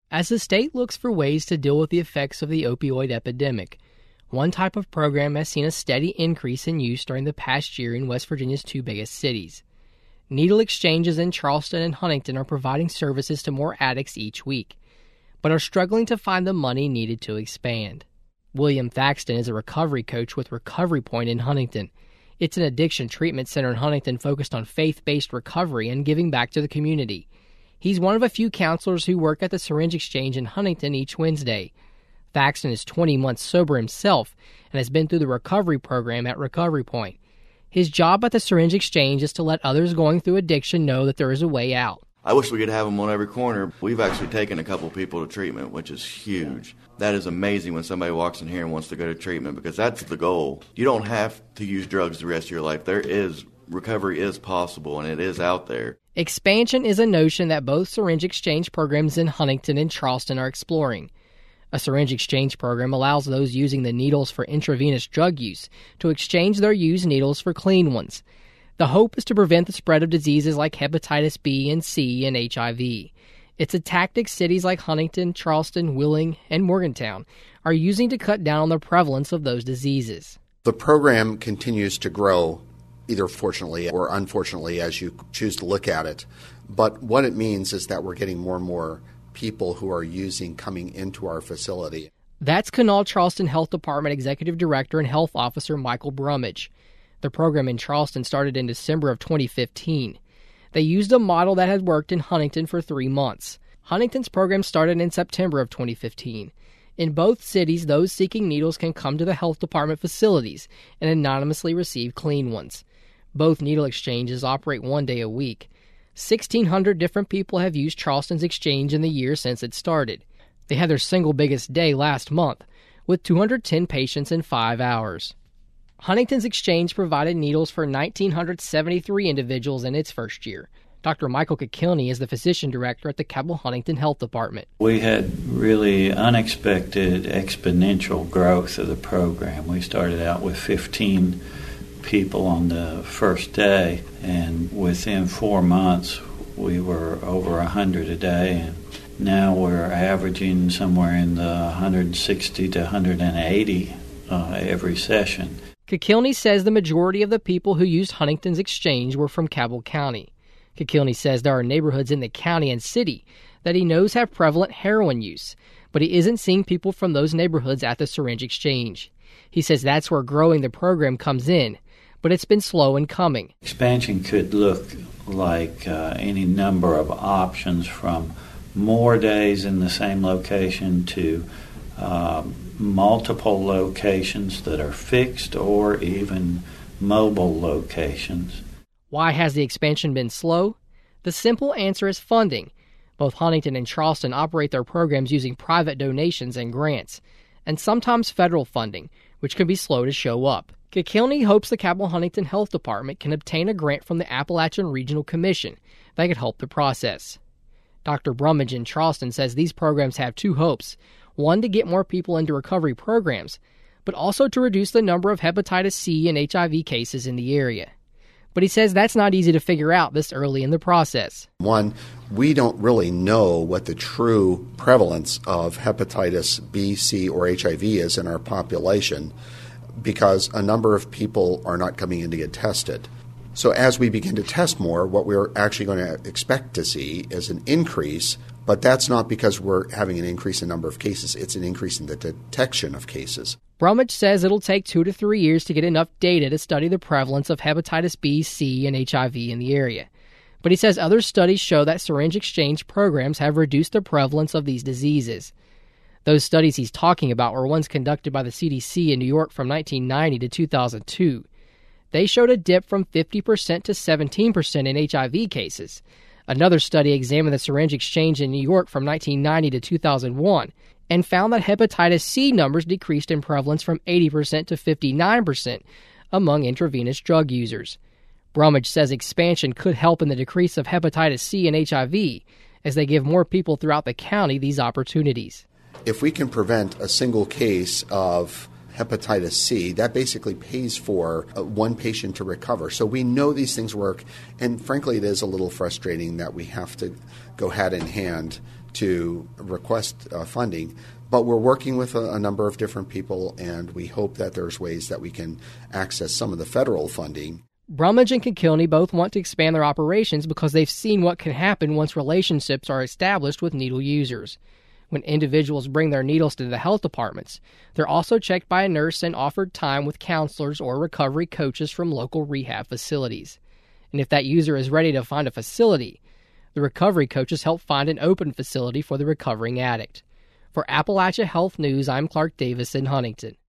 As the state looks for ways to deal with the effects of the opioid epidemic, one type of program has seen a steady increase in use during the past year in West Virginia's two biggest cities. Needle exchanges in Charleston and Huntington are providing services to more addicts each week, but are struggling to find the money needed to expand. William Thaxton is a recovery coach with Recovery Point in Huntington. It's an addiction treatment center in Huntington focused on faith-based recovery and giving back to the community. He's one of a few counselors who work at the Syringe Exchange in Huntington each Wednesday. Thaxton is 20 months sober himself and has been through the recovery program at Recovery Point. His job at the Syringe Exchange is to let others going through addiction know that there is a way out. I wish we could have them on every corner. We've actually taken a couple people to treatment, which is huge. That is amazing when somebody walks in here and wants to go to treatment, because that's the goal. You don't have to use drugs the rest of your life. Recovery is possible, and it is out there. Expansion is a notion that both Syringe Exchange programs in Huntington and Charleston are exploring. A syringe exchange program allows those using the needles for intravenous drug use to exchange their used needles for clean ones. The hope is to prevent the spread of diseases like hepatitis B and C and HIV. It's a tactic cities like Huntington, Charleston, Wheeling, and Morgantown are using to cut down on the prevalence of those diseases. The program continues to grow, either fortunately or unfortunately, as you choose to look at it. But what it means is that we're getting more and more people who are using coming into our facility. That's Kanawha Charleston Health Department Executive Director and Health Officer Michael Brummage. The program in Charleston started in December of 2015. They used a model that had worked in Huntington for 3 months. Huntington's program started in September of 2015. In both cities, those seeking needles can come to the health department facilities and anonymously receive clean ones. Both needle exchanges operate 1 day a week. 1,600 different people have used Charleston's exchange in the year since it started. They had their single biggest day last month, with 210 patients in 5 hours. Huntington's exchange provided needles for 1,973 individuals in its first year. Dr. Michael Kikilny is the physician director at the Cabell Huntington Health Department. We had really unexpected exponential growth of the program. We started out with 15 people on the first day, and within 4 months we were over 100 a day, and now we're averaging somewhere in the 160 to 180 every session. Kikilny says the majority of the people who used Huntington's exchange were from Cabell County. Kikilny says there are neighborhoods in the county and city that he knows have prevalent heroin use, but he isn't seeing people from those neighborhoods at the syringe exchange. He says that's where growing the program comes in, but it's been slow in coming. Expansion could look like any number of options, from more days in the same location to multiple locations that are fixed, or even mobile locations. Why has the expansion been slow? The simple answer is funding. Both Huntington and Charleston operate their programs using private donations and grants, and sometimes federal funding, which can be slow to show up. Kikilny hopes the Cabell Huntington Health Department can obtain a grant from the Appalachian Regional Commission that could help the process. Dr. Brummage in Charleston says these programs have two hopes: one, to get more people into recovery programs, but also to reduce the number of hepatitis C and HIV cases in the area. But he says that's not easy to figure out this early in the process. One, we don't really know what the true prevalence of hepatitis B, C, or HIV is in our population, because a number of people are not coming in to get tested. So as we begin to test more, what we're actually going to expect to see is an increase, but that's not because we're having an increase in number of cases. It's an increase in the detection of cases. Brummage says it'll take 2 to 3 years to get enough data to study the prevalence of hepatitis B, C, and HIV in the area. But he says other studies show that syringe exchange programs have reduced the prevalence of these diseases. Those studies he's talking about were ones conducted by the CDC in New York from 1990 to 2002. They showed a dip from 50% to 17% in HIV cases. Another study examined the syringe exchange in New York from 1990 to 2001 and found that hepatitis C numbers decreased in prevalence from 80% to 59% among intravenous drug users. Brummage says expansion could help in the decrease of hepatitis C and HIV as they give more people throughout the county these opportunities. If we can prevent a single case of hepatitis C, that basically pays for one patient to recover. So we know these things work, and frankly, it is a little frustrating that we have to go hand in hand to request funding. But we're working with a number of different people, and we hope that there's ways that we can access some of the federal funding. Brumage and Kilkenny both want to expand their operations because they've seen what can happen once relationships are established with needle users. When individuals bring their needles to the health departments, they're also checked by a nurse and offered time with counselors or recovery coaches from local rehab facilities. And if that user is ready to find a facility, the recovery coaches help find an open facility for the recovering addict. For Appalachia Health News, I'm Clark Davis in Huntington.